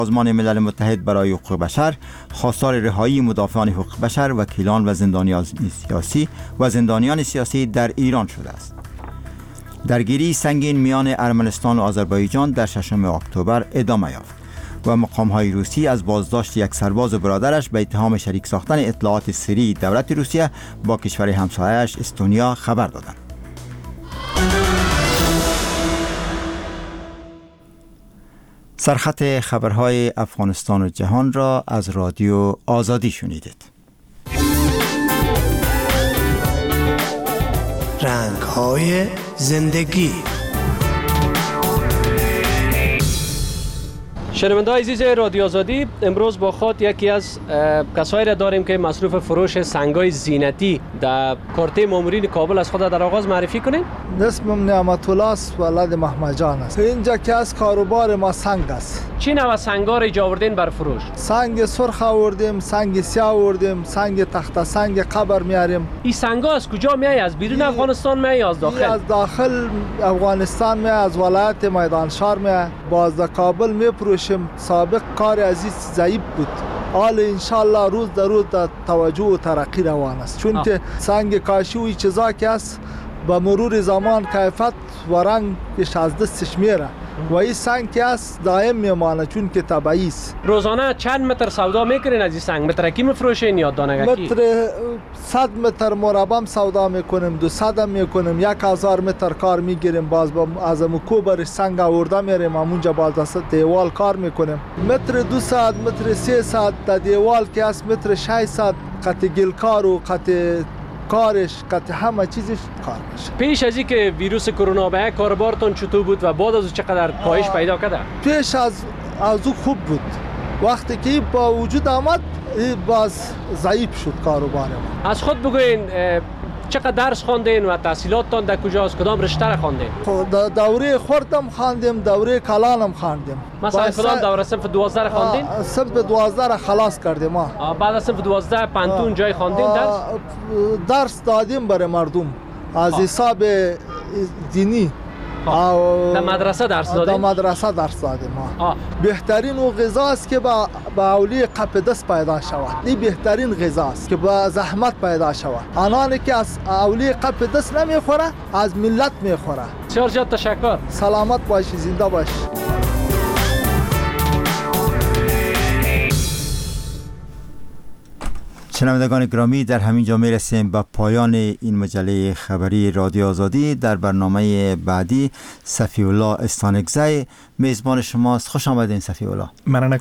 سازمان ملل متحد برای حقوق بشر خواستار رهایی مدافعان حقوق بشر، وکیلان و زندانیان سیاسی در ایران شده است. درگیری سنگین میان ارمنستان و آذربایجان در 6 اکتبر ادامه یافت و مقام‌های روسی از بازداشت یک سرباز و برادرش به اتهام شریک ساختن اطلاعات سری دولت روسیه با کشور همسایه‌اش استونیا خبر دادند. سرخط خبرهای افغانستان و جهان را از رادیو آزادی شنیدید. رنگ‌های زندگی. شنونده‌های عزیز رادیو آزادی، امروز با خود یکی از کسایی را داریم که مصروف فروش سنگ‌های زینتی در کارته مامورین کابل از خود در آغاز معرفی کنین. اسمم نعمت الله است، ولد محمد جان است. اینجا که از کاروبار ما سنگ است. چی نوع سنگ‌ها را اینجا آوردین بر فروش؟ سنگ سرخ آوردیم، سنگ سیاه آوردیم، سنگ تخته سنگ قبر میاریم. این سنگ‌ها از کجا میای؟ از بیرون افغانستان میای یا از داخل؟ از داخل افغانستان میای، از ولایت میدانشهر میای. باز در کابل میفروشیم. سابق کار عزیز ضعیف بود. حال انشالله روز در روز در توجه و ترقی روان است، چون که سنگ کاشی و چیزا که است با مرور زمان کیفیت و رنگش از دستش میره و این سنگ که است دائم میمانه چون که طبیعی است. روزانه چند متر سودا میکنین از این سنگ؟ مترکی میفروشین یا دانگکی؟ متر 100 متر مربع سودا میکنیم، 200 هم میکنیم، 1000 متر کار میگیریم. باز از کوبر سنگ آورده میریم همونجا باز دست دیوال کار میکنیم. متر 200 متر 300 تا دیوال که است متر 600 قطع گلکار و قطع کارش قطع همه چیزش کار میشه. پیش از اینکه ویروس کرونا بیاد کاربارتون چطور بود و بعد از اون چقدر کاهش پیدا کرده؟ پیش از او خوب بود. وقتی که با وجود آمد باز ضعیف شد کاروبار ما. از خود بگوین چقدر درس خواندین و تحصیلاتتان در کجاست؟ کدام رشته را خواندین؟ دوره خردم خواندیم، دوره کلانم خواندیم. مثلا کدام دوره؟ صنف 12 را خواندین؟ صنف 12 را خلاص کردیم ما. بعد از صنف 12 پنتون جای خواندین درس دادیم برای مردم از حساب دینی. در مدرسه درس دادیم؟ در مدرسه درس دادیم. بهترین و غذا است که با اولیه قپ دست پیدا شود. این بهترین غذا است که با زحمت پیدا شود. آنانی که از اولیه قپ دست نمیخوره از ملت میخوره. بسیار زیاد تشکر. سلامت باشی، زنده باشی. شنوندگان گرامی، در همین جا میرسیم به پایان این مجله خبری رادیو آزادی. در برنامه بعدی صفی الله استانکزی میزبان شماست. خوش آمدین صفی الله.